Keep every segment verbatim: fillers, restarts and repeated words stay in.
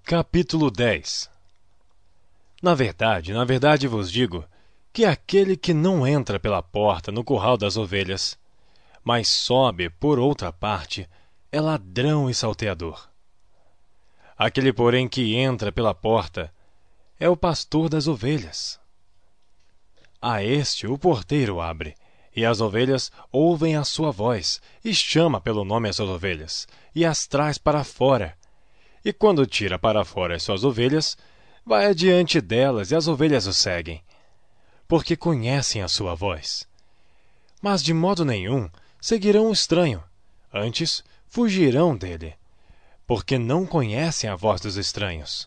Capítulo dez. Na verdade, na verdade vos digo, que aquele que não entra pela porta no curral das ovelhas, mas sobe por outra parte, é ladrão e salteador. Aquele, porém, que entra pela porta, é o pastor das ovelhas. A este o porteiro abre, e as ovelhas ouvem a sua voz, e chama pelo nome as suas ovelhas, e as traz para fora. E quando tira para fora as suas ovelhas, vai adiante delas, e as ovelhas o seguem, porque conhecem a sua voz. Mas de modo nenhum seguirão o estranho, antes fugirão dele, porque não conhecem a voz dos estranhos.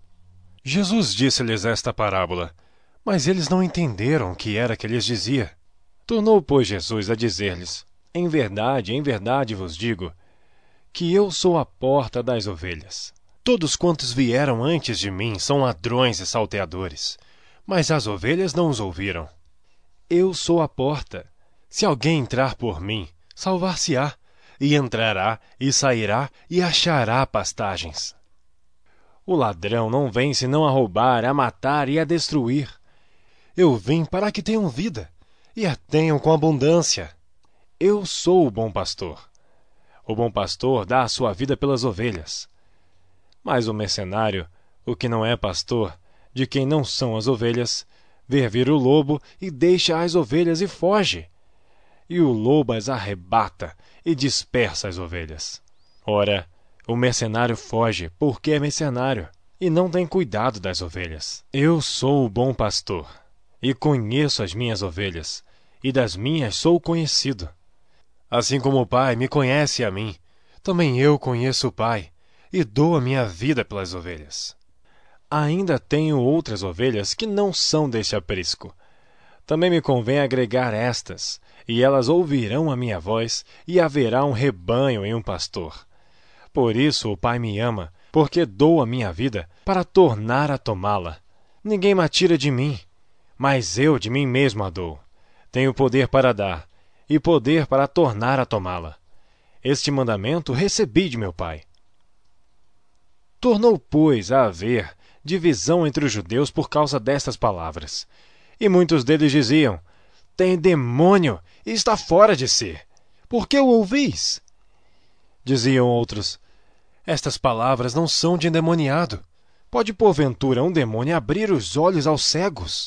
Jesus disse-lhes esta parábola, mas eles não entenderam o que era que lhes dizia. Tornou, pois, Jesus a dizer-lhes: Em verdade, em verdade vos digo, que eu sou a porta das ovelhas. Todos quantos vieram antes de mim são ladrões e salteadores, mas as ovelhas não os ouviram. Eu sou a porta. Se alguém entrar por mim, salvar-se-á, e entrará, e sairá, e achará pastagens. O ladrão não vem senão a roubar, a matar e a destruir. Eu vim para que tenham vida, e a tenham com abundância. Eu sou o bom pastor. O bom pastor dá a sua vida pelas ovelhas. Mas o mercenário, o que não é pastor, de quem não são as ovelhas, vê vir o lobo e deixa as ovelhas e foge. E o lobo as arrebata e dispersa as ovelhas. Ora, o mercenário foge porque é mercenário e não tem cuidado das ovelhas. Eu sou o bom pastor e conheço as minhas ovelhas, e das minhas sou conhecido. Assim como o Pai me conhece a mim, também eu conheço o Pai, e dou a minha vida pelas ovelhas. Ainda tenho outras ovelhas que não são deste aprisco. Também me convém agregar estas, e elas ouvirão a minha voz, e haverá um rebanho e um pastor. Por isso o Pai me ama, porque dou a minha vida para tornar a tomá-la. Ninguém me tira de mim, mas eu de mim mesmo a dou. Tenho poder para dar, e poder para tornar a tomá-la. Este mandamento recebi de meu Pai. Tornou, pois, a haver divisão entre os judeus por causa destas palavras. E muitos deles diziam: Tem demônio e está fora de si. Por que o ouvis? Diziam outros: Estas palavras não são de endemoniado. Pode, porventura, um demônio abrir os olhos aos cegos?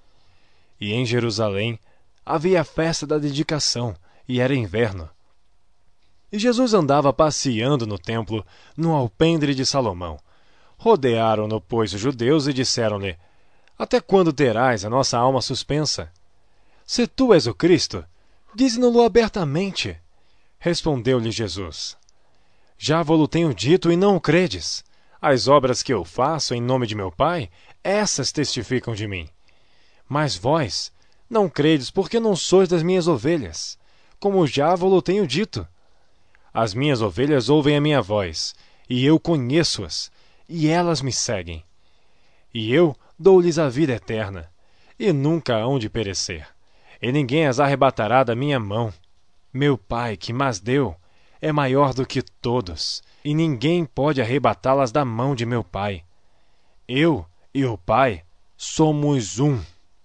E em Jerusalém havia a festa da dedicação, e era inverno. E Jesus andava passeando no templo, no alpendre de Salomão. Rodearam-no, pois, os judeus e disseram-lhe: Até quando terás a nossa alma suspensa? Se tu és o Cristo, dize-no-lo abertamente. Respondeu-lhe Jesus: Já vo-lo tenho dito e não o credes. As obras que eu faço em nome de meu Pai, essas testificam de mim. Mas vós não credes porque não sois das minhas ovelhas, como já vo-lo tenho dito. As minhas ovelhas ouvem a minha voz, e eu conheço-as, e elas me seguem. E eu dou-lhes a vida eterna, e nunca hão de perecer, e ninguém as arrebatará da minha mão. Meu Pai, que mas deu, é maior do que todos, e ninguém pode arrebatá-las da mão de meu Pai. Eu e o Pai somos um.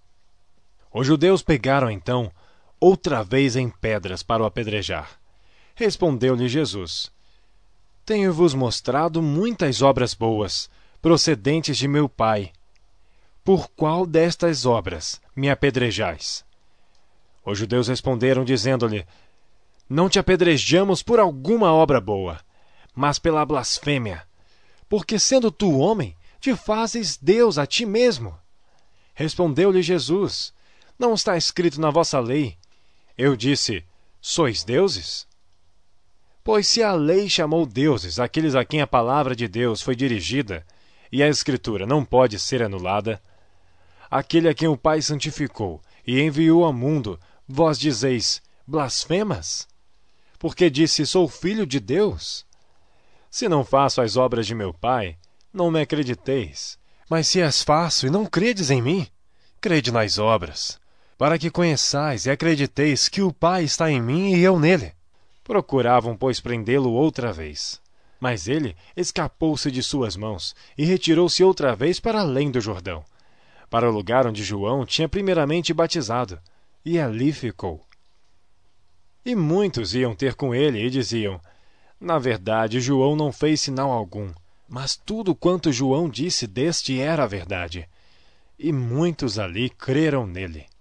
Os judeus pegaram então outra vez em pedras para o apedrejar. Respondeu-lhe Jesus: Tenho-vos mostrado muitas obras boas, procedentes de meu Pai. Por qual destas obras me apedrejais? Os judeus responderam, dizendo-lhe: Não te apedrejamos por alguma obra boa, mas pela blasfêmia, porque sendo tu homem, te fazes Deus a ti mesmo. Respondeu-lhe Jesus: Não está escrito na vossa lei: Eu disse, sois deuses? Pois se a lei chamou deuses aqueles a quem a palavra de Deus foi dirigida, e a Escritura não pode ser anulada, aquele a quem o Pai santificou e enviou ao mundo, vós dizeis, blasfemas? Porque disse, sou filho de Deus? Se não faço as obras de meu Pai, não me acrediteis. Mas se as faço e não credes em mim, crede nas obras, para que conheçais e acrediteis que o Pai está em mim e eu nele. Procuravam, pois, prendê-lo outra vez, Mas ele escapou-se de suas mãos e retirou-se outra vez para além do Jordão, para o lugar onde João tinha primeiramente batizado, e ali ficou. E muitos iam ter com ele e diziam: na verdade, João não fez sinal algum, mas tudo quanto João disse deste era a verdade. E muitos ali creram nele.